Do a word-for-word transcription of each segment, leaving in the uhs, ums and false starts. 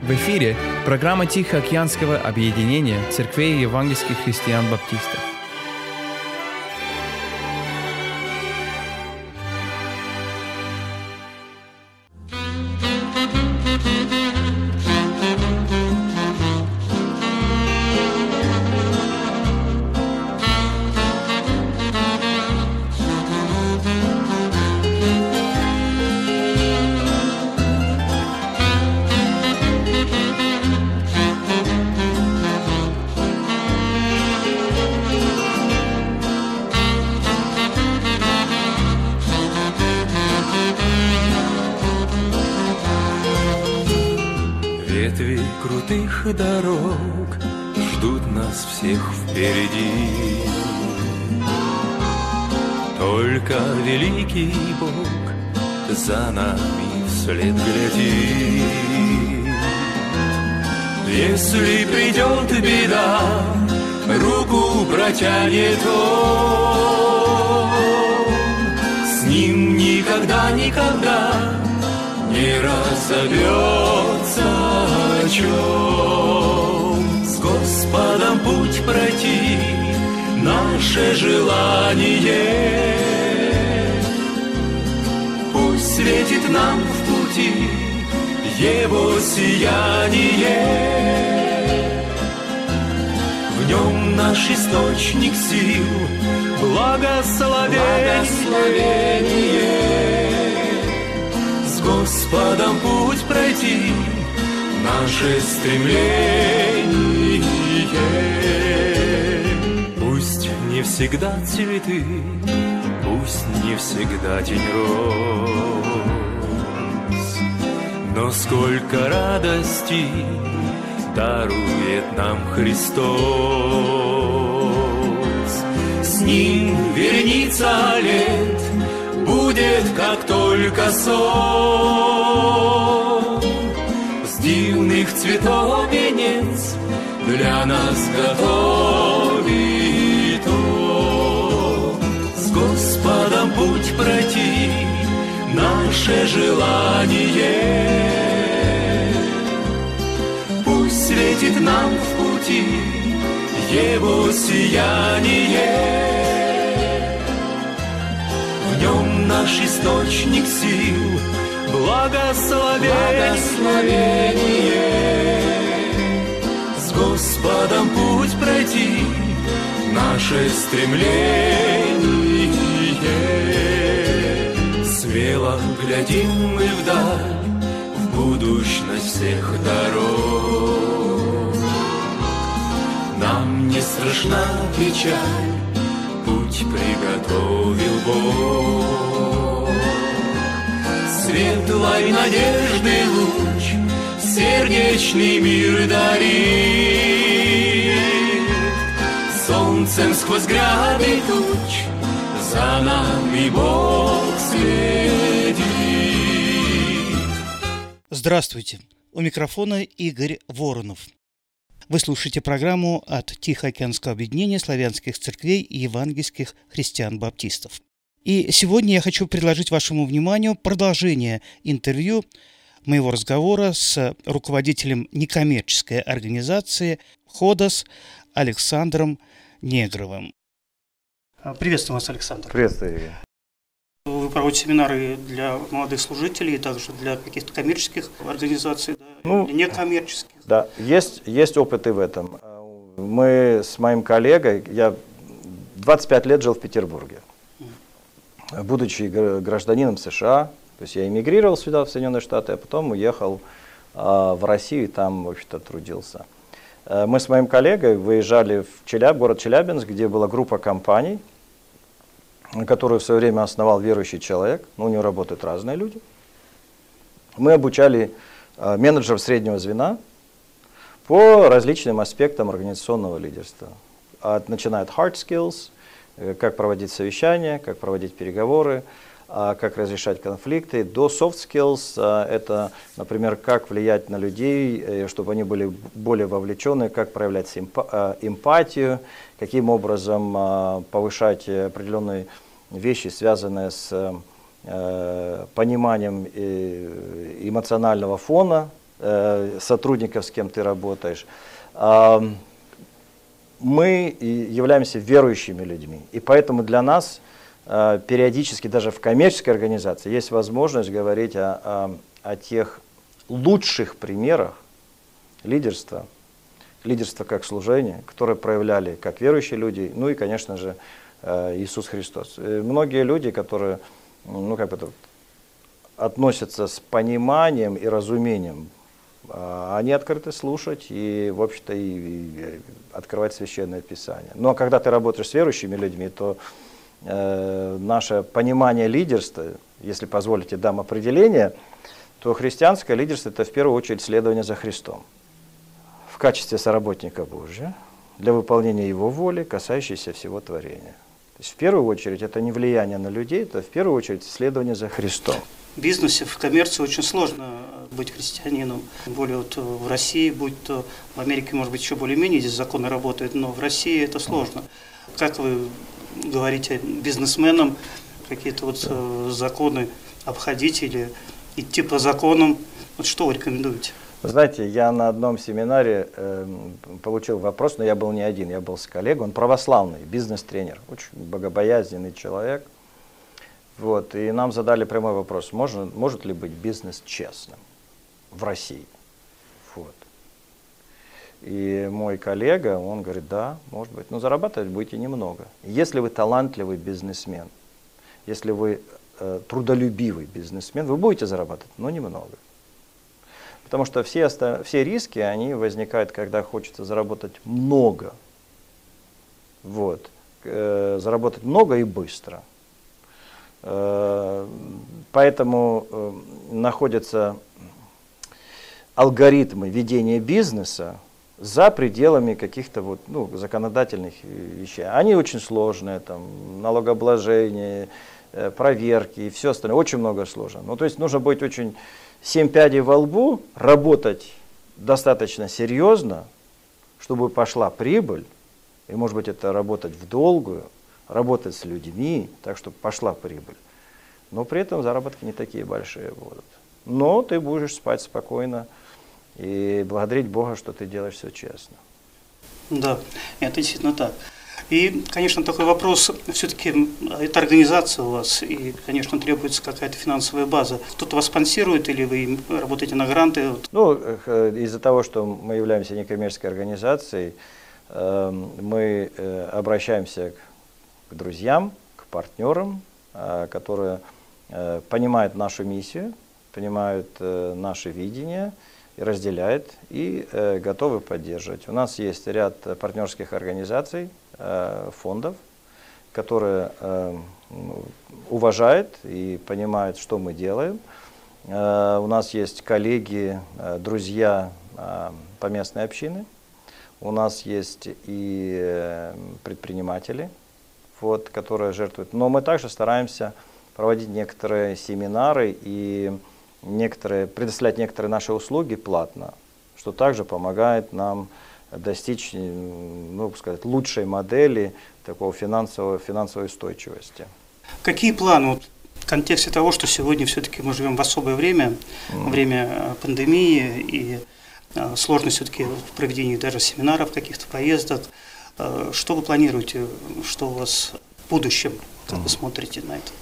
В эфире программа Тихоокеанского объединения церквей евангельских христиан-баптистов. Ветви крутых дорог ждут нас всех впереди. Только великий Бог за нами вслед глядит. Если придет беда, руку протянет Он. С Ним никогда, никогда не разобьется чем. С Господом путь пройти наше желание. Пусть светит нам в пути Его сияние. В Нем наш источник сил, благословение. С Господом путь пройти наше стремление. Пусть не всегда цветы, пусть не всегда день роз, но сколько радости дарует нам Христос. С Ним вереница лет будет, как только сон. С дивных цветов венец для нас готовит Он. С Господом путь пройти наше желание. Пусть светит нам в пути Его сияние. В Нем наш источник сил, благословение. С Господом путь пройти наше стремление. Смело глядим мы вдаль, в будущность всех дорог. Нам не страшна печаль, путь приготовил Бог. Светлой надежды луч сердечный мир дарит. Солнцем сквозь гряды туч за нами Бог следит. Здравствуйте! У микрофона Игорь Воронов. Вы слушаете программу от Тихоокеанского объединения славянских церквей и евангельских христиан-баптистов. И сегодня я хочу предложить вашему вниманию продолжение интервью моего разговора с руководителем некоммерческой организации «Ходос» Александром Негровым. Приветствую вас, Александр. Приветствую, Игорь. Вы проводите семинары для молодых служителей, также для каких-то коммерческих организаций, да, ну, или некоммерческих? Да, есть, есть опыт и в этом. Мы с моим коллегой, я двадцать пять лет жил в Петербурге, будучи гражданином США, то есть я эмигрировал сюда, в Соединенные Штаты, а потом уехал в Россию и там, в общем-то, трудился. Мы с моим коллегой выезжали в Челяб, город Челябинск, где была группа компаний, которую в свое время основал верующий человек, ну, у него работают разные люди. Мы обучали менеджеров среднего звена по различным аспектам организационного лидерства. От, начиная от hard skills, как проводить совещания, как проводить переговоры, как разрешать конфликты, до soft skills, это, например, как влиять на людей, чтобы они были более вовлечены, как проявлять эмпатию, каким образом повышать определенные вещи, связанные с пониманием эмоционального фона э, сотрудников, с кем ты работаешь. Э, мы являемся верующими людьми, и поэтому для нас э, периодически даже в коммерческой организации есть возможность говорить о, о, о тех лучших примерах лидерства, лидерства как служение, которое проявляли как верующие люди, ну и, конечно же, Иисус Христос. И многие люди, которые, ну, как бы, относятся с пониманием и разумением, они открыты слушать и, в общем-то, и, и открывать Священное Писание. Но когда ты работаешь с верующими людьми, то э, наше понимание лидерства, если позволите, дам определение, то христианское лидерство – это в первую очередь следование за Христом в качестве соработника Божия для выполнения Его воли, касающейся всего творения. То есть в первую очередь это не влияние на людей, это в первую очередь следование за Христом. В бизнесе, в коммерции очень сложно быть христианином. Тем более вот в России, будь то в Америке, может быть, еще более-менее здесь законы работают, но в России это сложно. Как вы говорите бизнесменам какие-то вот законы обходить или идти по законам? Вот что вы рекомендуете? Знаете, я на одном семинаре э, получил вопрос, но я был не один, я был с коллегой, он православный, бизнес-тренер, очень богобоязненный человек. Вот, и нам задали прямой вопрос, можно, может ли быть бизнес честным в России? Вот. И мой коллега, он говорит, да, может быть, но зарабатывать будете немного. Если вы талантливый бизнесмен, если вы э, трудолюбивый бизнесмен, вы будете зарабатывать, но немного. Потому что все, все риски, они возникают, когда хочется заработать много. Вот. Э, заработать много и быстро. Э, поэтому э, находятся алгоритмы ведения бизнеса за пределами каких-то вот, ну, законодательных вещей. Они очень сложные, там, налогообложение, э, проверки и все остальное. Очень много сложно. Ну, то есть нужно быть очень... Семь пядей во лбу, работать достаточно серьезно, чтобы пошла прибыль, и, может быть, это работать в долгую, работать с людьми, так, чтобы пошла прибыль. Но при этом заработки не такие большие будут. Но ты будешь спать спокойно и благодарить Бога, что ты делаешь все честно. Да, это действительно так. И, конечно, такой вопрос, все-таки это организация у вас, и, конечно, требуется какая-то финансовая база. Кто-то вас спонсирует или вы работаете на гранты? Ну, из-за того, что мы являемся некоммерческой организацией, мы обращаемся к друзьям, к партнерам, которые понимают нашу миссию, понимают наше видение, и разделяют и э, готовы поддерживать. У нас есть ряд партнерских организаций, э, фондов, которые э, уважают и понимают, что мы делаем. Э, у нас есть коллеги, э, друзья э, по местной общине. У нас есть и э, предприниматели, вот, которые жертвуют. Но мы также стараемся проводить некоторые семинары и некоторые, предоставлять некоторые наши услуги платно, что также помогает нам достичь, ну, сказать, лучшей модели такого финансового, финансовой устойчивости. Какие планы вот, в контексте того, что сегодня все-таки мы живем в особое время, mm. время пандемии и э, сложность все-таки в проведении даже семинаров, каких-то поездок? Э, что вы планируете, что у вас в будущем, как mm. вы смотрите на это?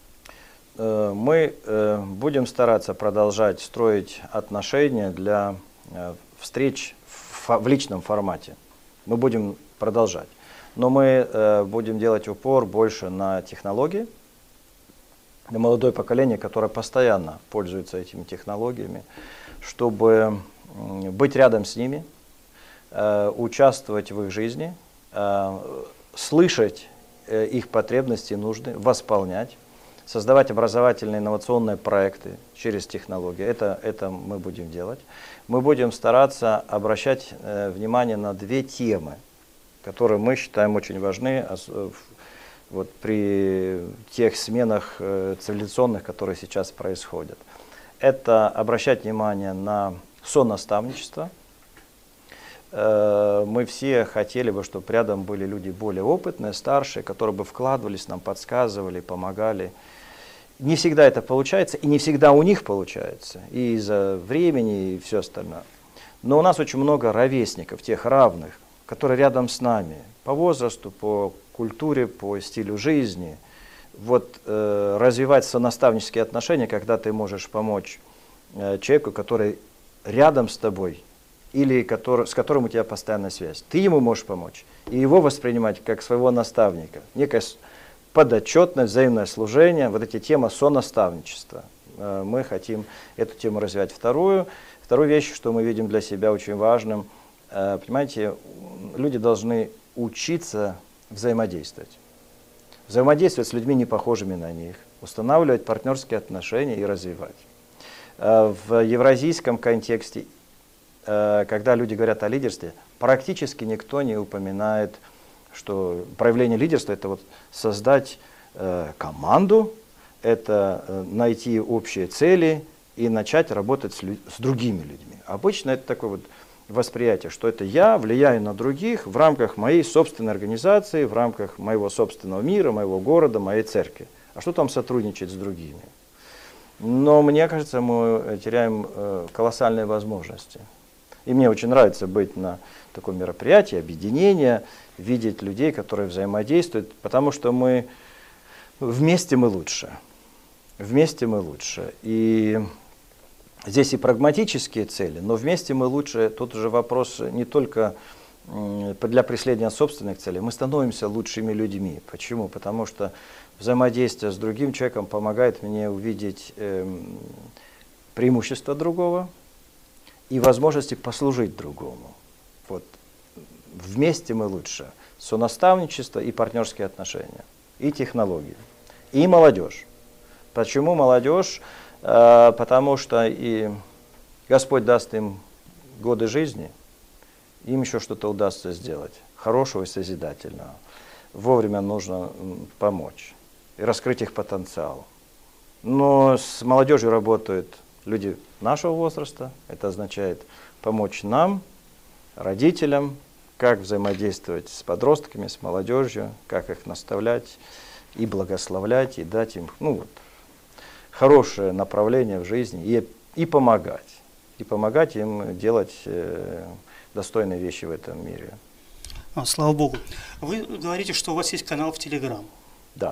Мы будем стараться продолжать строить отношения для встреч в личном формате. Мы будем продолжать. Но мы будем делать упор больше на технологии, на молодое поколение, которое постоянно пользуется этими технологиями, чтобы быть рядом с ними, участвовать в их жизни, слышать их потребности и нужды, восполнять. Создавать образовательные инновационные проекты через технологии. Это, это мы будем делать. Мы будем стараться обращать э, внимание на две темы, которые мы считаем очень важны вот, при тех сменах э, цивилизационных, которые сейчас происходят. Это обращать внимание на сонаставничество. Э, мы все хотели бы, чтобы рядом были люди более опытные, старшие, которые бы вкладывались, нам подсказывали, помогали. не всегда это получается, и не всегда у них получается, и из-за времени, и все остальное. Но у нас очень много ровесников, тех равных, которые рядом с нами, по возрасту, по культуре, по стилю жизни. Вот э, развивать сонаставнические отношения, когда ты можешь помочь э, человеку, который рядом с тобой, или который, с которым у тебя постоянная связь. Ты ему можешь помочь, и его воспринимать как своего наставника. Некая подотчетность, взаимное служение, вот эти темы сонаставничества. Э, мы хотим эту тему развивать. Вторую, вторую вещь, что мы видим для себя очень важным, э, понимаете, люди должны учиться взаимодействовать. Взаимодействовать с людьми, не похожими на них, устанавливать партнерские отношения и развивать. В евразийском контексте, когда люди говорят о лидерстве, практически никто не упоминает, что проявление лидерства – это вот создать команду, это найти общие цели и начать работать с, лю- с другими людьми. Обычно это такое вот восприятие, что это я влияю на других в рамках моей собственной организации, в рамках моего собственного мира, моего города, моей церкви. А что там сотрудничать с другими? Но мне кажется, мы теряем э, колоссальные возможности. И мне очень нравится быть на таком мероприятии, объединения, видеть людей, которые взаимодействуют, потому что мы вместе мы лучше. Вместе мы лучше. И здесь и прагматические цели, но вместе мы лучше. Тут уже вопрос не только для преследования собственных целей. Мы становимся лучшими людьми. Почему? Потому что взаимодействие с другим человеком помогает мне увидеть э, преимущества другого и возможности послужить другому. Вот. Вместе мы лучше. Сонаставничество и партнерские отношения, и технологии, и молодежь. Почему молодежь? Потому что и Господь даст им годы жизни, им еще что-то удастся сделать, хорошего и созидательного. Вовремя нужно помочь и раскрыть их потенциал. Но с молодежью работают люди нашего возраста. Это означает помочь нам, родителям, как взаимодействовать с подростками, с молодежью, как их наставлять и благословлять, и дать им, ну вот, хорошее направление в жизни и, и помогать. И помогать им делать э, достойные вещи в этом мире. А, слава Богу. Вы говорите, что у вас есть канал в Телеграм. Да.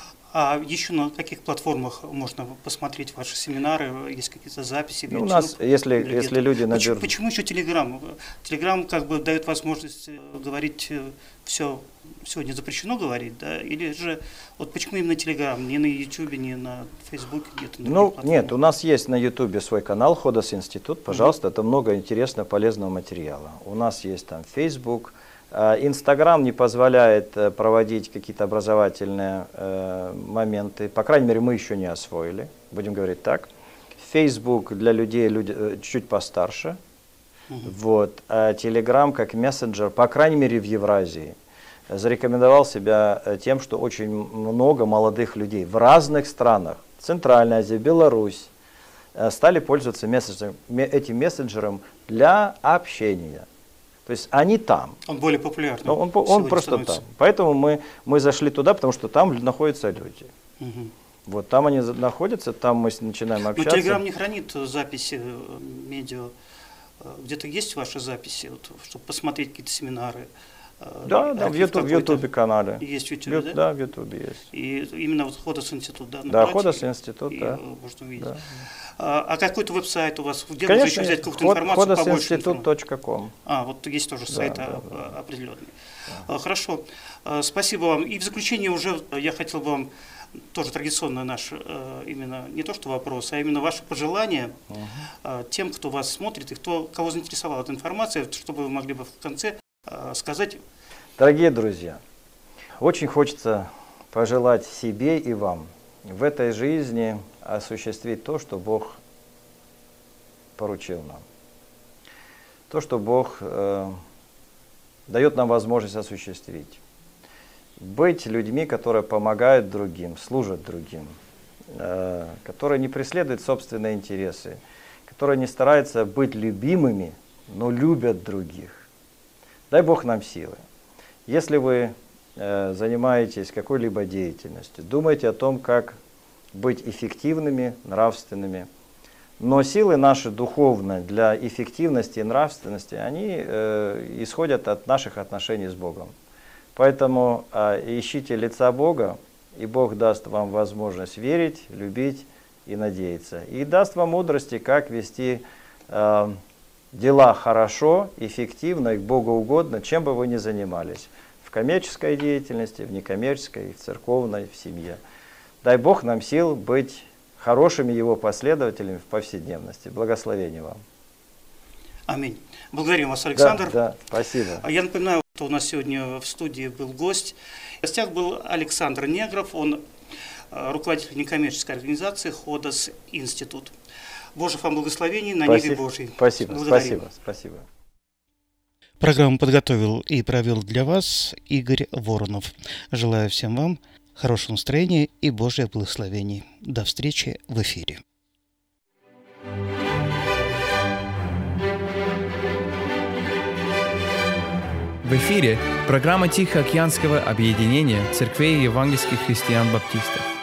А еще на каких платформах можно посмотреть ваши семинары? Есть какие-то записи? Ну, у нас, если, если люди наберут... Почему, почему еще Телеграм? Телеграм как бы дает возможность говорить все, сегодня запрещено говорить, да? Или же, вот почему именно Телеграм? Не на Ютубе, не на Фейсбуке, где-то на Ну, нет, у нас есть на Ютубе свой канал Ходос Институт, пожалуйста, mm-hmm. это много интересного, полезного материала. У нас есть там Фейсбук. Инстаграм не позволяет проводить какие-то образовательные э, моменты. По крайней мере, мы еще не освоили, будем говорить так. Фейсбук для людей люди, чуть постарше. Uh-huh. Вот. А Телеграм как мессенджер, по крайней мере в Евразии, зарекомендовал себя тем, что очень много молодых людей в разных странах, Центральная Азия, Беларусь, стали пользоваться мессенджером, этим мессенджером для общения. То есть они там. Он более популярный. Он, он просто становится. Там. Поэтому мы, мы зашли туда, потому что там находятся люди. Угу. Вот там они находятся, там мы начинаем общаться. Но Телеграм не хранит записи медиа. Где-то есть ваши записи, вот, чтобы посмотреть какие-то семинары? Да, да, в Ютубе канале. Есть в Ютубе, да? Да, в Ютубе есть. И именно вот Ходос Институт, да? Да, Ходос Институт, и, да. Можно увидеть. Да. А, а какой-то веб-сайт у вас? Где Конечно, можно еще взять какую-то информацию ходос побольше? институт точка ком. А, вот есть тоже сайт да, да, да. определенный. Да. Хорошо, спасибо вам. И в заключение уже я хотел бы вам тоже традиционно наш именно не то что вопрос, а именно ваши пожелания угу. тем, кто вас смотрит и кто, кого заинтересовала эта информация, чтобы вы могли бы в конце сказать. Дорогие друзья, очень хочется пожелать себе и вам в этой жизни осуществить то, что Бог поручил нам. То, что Бог э, дает нам возможность осуществить. Быть людьми, которые помогают другим, служат другим, э, которые не преследуют собственные интересы, которые не стараются быть любимыми, но любят других. Дай Бог нам силы. Если вы э, занимаетесь какой-либо деятельностью, думайте о том, как быть эффективными, нравственными. Но силы наши духовные для эффективности и нравственности, они э, исходят от наших отношений с Богом. Поэтому э, ищите лица Бога, и Бог даст вам возможность верить, любить и надеяться. И даст вам мудрости, как вести э, дела хорошо, эффективно и богоугодно, чем бы вы ни занимались. В коммерческой деятельности, в некоммерческой, в церковной, в семье. Дай Бог нам сил быть хорошими Его последователями в повседневности. Благословения вам. Аминь. Благодарим вас, Александр. Да, да, спасибо. Я напоминаю, что у нас сегодня в студии был гость. В гостях был Александр Негров, он руководитель некоммерческой организации «Ходос Институт». Божьих вам благословений на спасибо, небе Божьей. Спасибо, Благодарим. спасибо, спасибо. Программу подготовил и провел для вас Игорь Воронов. Желаю всем вам хорошего настроения и Божьих благословений. До встречи в эфире. В эфире программа Тихоокеанского объединения церквей евангельских христиан-баптистов.